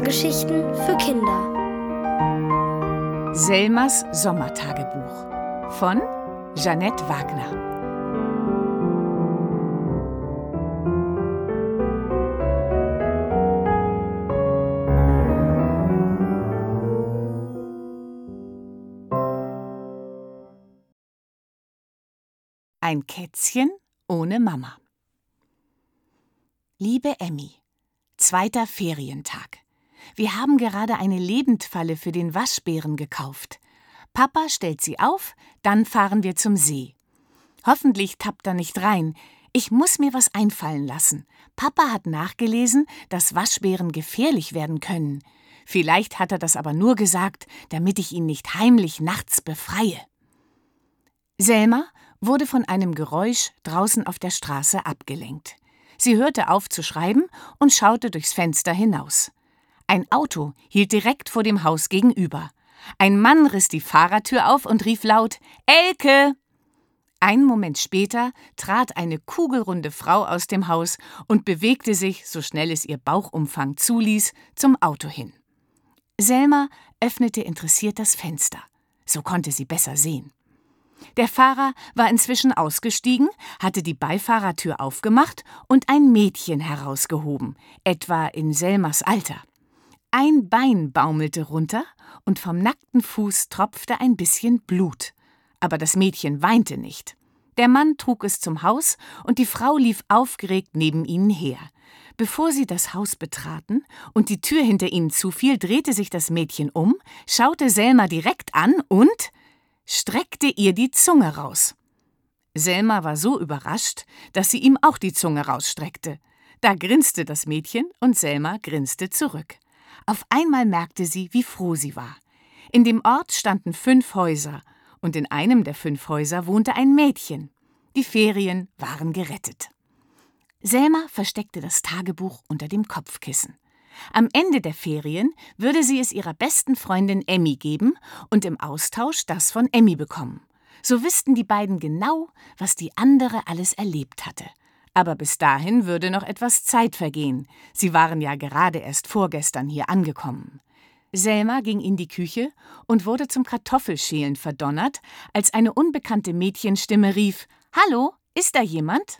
Hörgeschichten für Kinder. Selmas Sommertagebuch von Jeanette Wagner. Ein Kätzchen ohne Mama. Liebe Emmy, 2. Ferientag. Wir haben gerade eine Lebendfalle für den Waschbären gekauft. Papa stellt sie auf, dann fahren wir zum See. Hoffentlich tappt er nicht rein. Ich muss mir was einfallen lassen. Papa hat nachgelesen, dass Waschbären gefährlich werden können. Vielleicht hat er das aber nur gesagt, damit ich ihn nicht heimlich nachts befreie. Selma wurde von einem Geräusch draußen auf der Straße abgelenkt. Sie hörte auf zu schreiben und schaute durchs Fenster hinaus. Ein Auto hielt direkt vor dem Haus gegenüber. Ein Mann riss die Fahrertür auf und rief laut: »Elke!« Einen Moment später trat eine kugelrunde Frau aus dem Haus und bewegte sich, so schnell es ihr Bauchumfang zuließ, zum Auto hin. Selma öffnete interessiert das Fenster. So konnte sie besser sehen. Der Fahrer war inzwischen ausgestiegen, hatte die Beifahrertür aufgemacht und ein Mädchen herausgehoben, etwa in Selmas Alter. Ein Bein baumelte runter und vom nackten Fuß tropfte ein bisschen Blut. Aber das Mädchen weinte nicht. Der Mann trug es zum Haus und die Frau lief aufgeregt neben ihnen her. Bevor sie das Haus betraten und die Tür hinter ihnen zufiel, drehte sich das Mädchen um, schaute Selma direkt an und streckte ihr die Zunge raus. Selma war so überrascht, dass sie ihm auch die Zunge rausstreckte. Da grinste das Mädchen und Selma grinste zurück. Auf einmal merkte sie, wie froh sie war. In dem Ort standen 5 Häuser und in einem der 5 Häuser wohnte ein Mädchen. Die Ferien waren gerettet. Selma versteckte das Tagebuch unter dem Kopfkissen. Am Ende der Ferien würde sie es ihrer besten Freundin Emmy geben und im Austausch das von Emmy bekommen. So wüssten die beiden genau, was die andere alles erlebt hatte. Aber bis dahin würde noch etwas Zeit vergehen. Sie waren ja gerade erst vorgestern hier angekommen. Selma ging in die Küche und wurde zum Kartoffelschälen verdonnert, als eine unbekannte Mädchenstimme rief: »Hallo, ist da jemand?«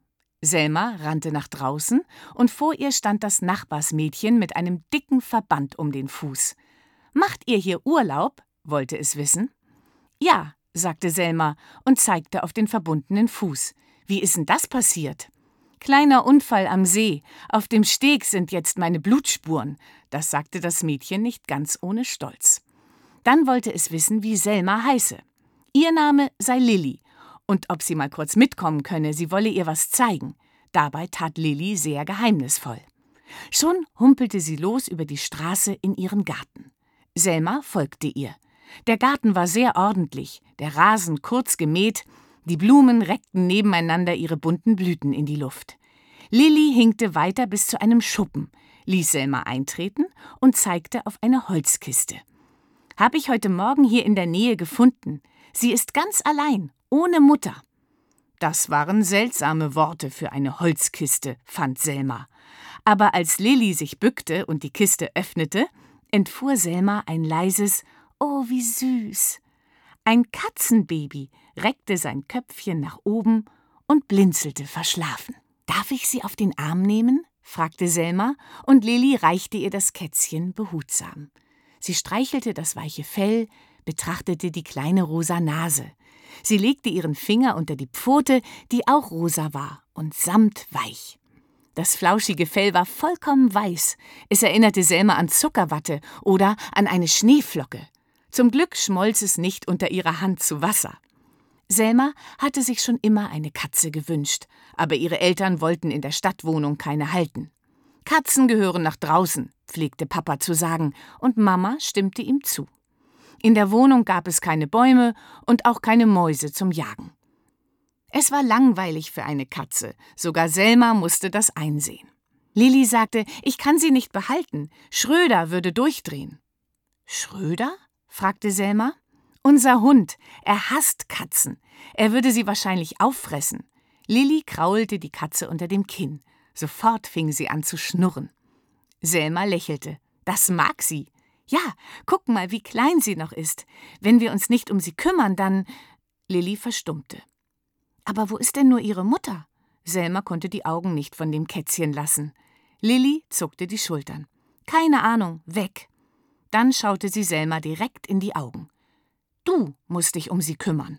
Selma rannte nach draußen und vor ihr stand das Nachbarsmädchen mit einem dicken Verband um den Fuß. »Macht ihr hier Urlaub?« wollte es wissen. »Ja«, sagte Selma und zeigte auf den verbundenen Fuß. »Wie ist denn das passiert?« »Kleiner Unfall am See. Auf dem Steg sind jetzt meine Blutspuren«, das sagte das Mädchen nicht ganz ohne Stolz. Dann wollte es wissen, wie Selma heiße. Ihr Name sei Lilli und ob sie mal kurz mitkommen könne, sie wolle ihr was zeigen. Dabei tat Lilli sehr geheimnisvoll. Schon humpelte sie los über die Straße in ihren Garten. Selma folgte ihr. Der Garten war sehr ordentlich, der Rasen kurz gemäht, die Blumen reckten nebeneinander ihre bunten Blüten in die Luft. Lilli hinkte weiter bis zu einem Schuppen, ließ Selma eintreten und zeigte auf eine Holzkiste. »Habe ich heute Morgen hier in der Nähe gefunden. Sie ist ganz allein, ohne Mutter.« Das waren seltsame Worte für eine Holzkiste, fand Selma. Aber als Lilli sich bückte und die Kiste öffnete, entfuhr Selma ein leises »Oh, wie süß«. Ein Katzenbaby reckte sein Köpfchen nach oben und blinzelte verschlafen. »Darf ich Sie auf den Arm nehmen?« fragte Selma, und Lilli reichte ihr das Kätzchen behutsam. Sie streichelte das weiche Fell, betrachtete die kleine rosa Nase. Sie legte ihren Finger unter die Pfote, die auch rosa war und samtweich. Das flauschige Fell war vollkommen weiß. Es erinnerte Selma an Zuckerwatte oder an eine Schneeflocke. Zum Glück schmolz es nicht unter ihrer Hand zu Wasser. Selma hatte sich schon immer eine Katze gewünscht, aber ihre Eltern wollten in der Stadtwohnung keine halten. »Katzen gehören nach draußen«, pflegte Papa zu sagen, und Mama stimmte ihm zu. In der Wohnung gab es keine Bäume und auch keine Mäuse zum Jagen. Es war langweilig für eine Katze, sogar Selma musste das einsehen. Lilli sagte, ich kann sie nicht behalten, Schröder würde durchdrehen. »Schröder?« fragte Selma. »Unser Hund, er hasst Katzen. Er würde sie wahrscheinlich auffressen.« Lilli kraulte die Katze unter dem Kinn. Sofort fing sie an zu schnurren. Selma lächelte. Das mag sie. Ja, guck mal, wie klein sie noch ist. Wenn wir uns nicht um sie kümmern, dann… Lilli verstummte. Aber wo ist denn nur ihre Mutter? Selma konnte die Augen nicht von dem Kätzchen lassen. Lilli zuckte die Schultern. Keine Ahnung, weg. Dann schaute sie Selma direkt in die Augen. Du musst dich um sie kümmern.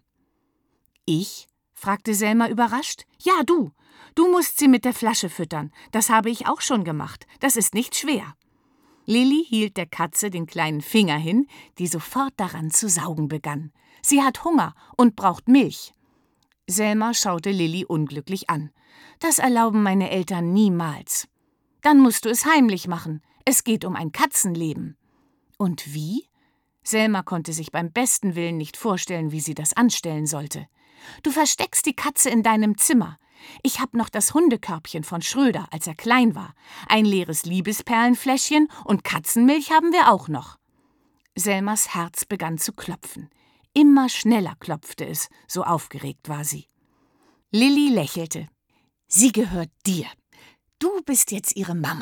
Ich? Fragte Selma überrascht. Ja, du. Du musst sie mit der Flasche füttern. Das habe ich auch schon gemacht. Das ist nicht schwer. Lilli hielt der Katze den kleinen Finger hin, die sofort daran zu saugen begann. Sie hat Hunger und braucht Milch. Selma schaute Lilli unglücklich an. Das erlauben meine Eltern niemals. Dann musst du es heimlich machen. Es geht um ein Katzenleben. Und wie? Selma konnte sich beim besten Willen nicht vorstellen, wie sie das anstellen sollte. Du versteckst die Katze in deinem Zimmer. Ich hab noch das Hundekörbchen von Schröder, als er klein war. Ein leeres Liebesperlenfläschchen und Katzenmilch haben wir auch noch. Selmas Herz begann zu klopfen. Immer schneller klopfte es, so aufgeregt war sie. Lilli lächelte. Sie gehört dir. Du bist jetzt ihre Mama.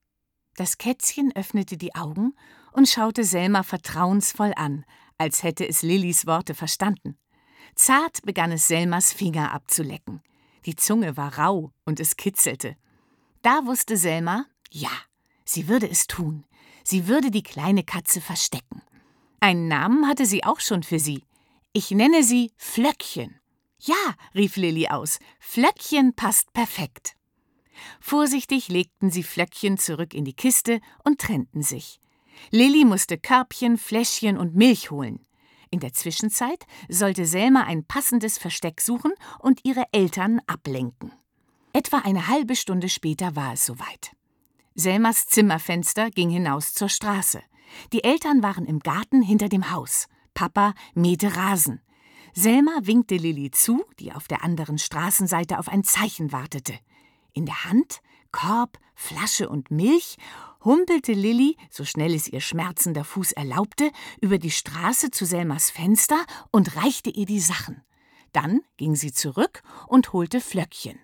Das Kätzchen öffnete die Augen und schaute Selma vertrauensvoll an, als hätte es Lillis Worte verstanden. Zart begann es Selmas Finger abzulecken. Die Zunge war rau und es kitzelte. Da wusste Selma, ja, sie würde es tun. Sie würde die kleine Katze verstecken. Einen Namen hatte sie auch schon für sie. Ich nenne sie Flöckchen. Ja, rief Lilli aus, Flöckchen passt perfekt. Vorsichtig legten sie Flöckchen zurück in die Kiste und trennten sich. Lilli musste Körbchen, Fläschchen und Milch holen. In der Zwischenzeit sollte Selma ein passendes Versteck suchen und ihre Eltern ablenken. Etwa eine halbe Stunde später war es soweit. Selmas Zimmerfenster ging hinaus zur Straße. Die Eltern waren im Garten hinter dem Haus. Papa mähte Rasen. Selma winkte Lilli zu, die auf der anderen Straßenseite auf ein Zeichen wartete. In der Hand, Korb, Flasche und Milch, humpelte Lilli, so schnell es ihr schmerzender Fuß erlaubte, über die Straße zu Selmas Fenster und reichte ihr die Sachen. Dann ging sie zurück und holte Flöckchen.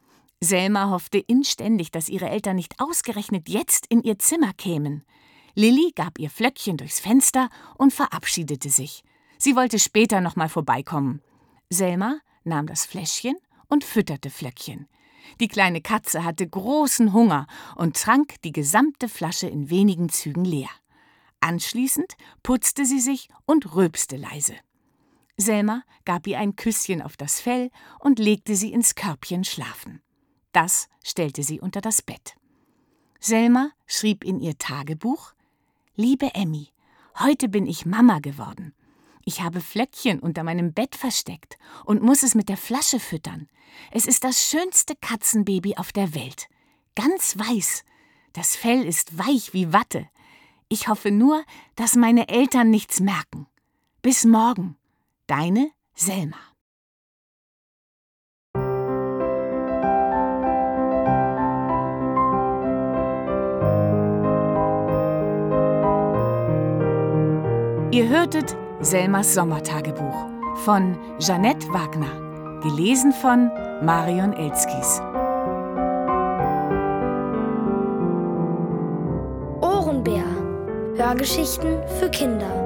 Selma hoffte inständig, dass ihre Eltern nicht ausgerechnet jetzt in ihr Zimmer kämen. Lilli gab ihr Flöckchen durchs Fenster und verabschiedete sich. Sie wollte später noch mal vorbeikommen. Selma nahm das Fläschchen und fütterte Flöckchen. Die kleine Katze hatte großen Hunger und trank die gesamte Flasche in wenigen Zügen leer. Anschließend putzte sie sich und rülpste leise. Selma gab ihr ein Küsschen auf das Fell und legte sie ins Körbchen schlafen. Das stellte sie unter das Bett. Selma schrieb in ihr Tagebuch: Liebe Emmi, heute bin ich Mama geworden. Ich habe Flöckchen unter meinem Bett versteckt und muss es mit der Flasche füttern. Es ist das schönste Katzenbaby auf der Welt. Ganz weiß. Das Fell ist weich wie Watte. Ich hoffe nur, dass meine Eltern nichts merken. Bis morgen. Deine Selma. Ihr hörtet Selmas Sommertagebuch von Jeanette Wagner, gelesen von Marion Elskis. Ohrenbär. Hörgeschichten für Kinder.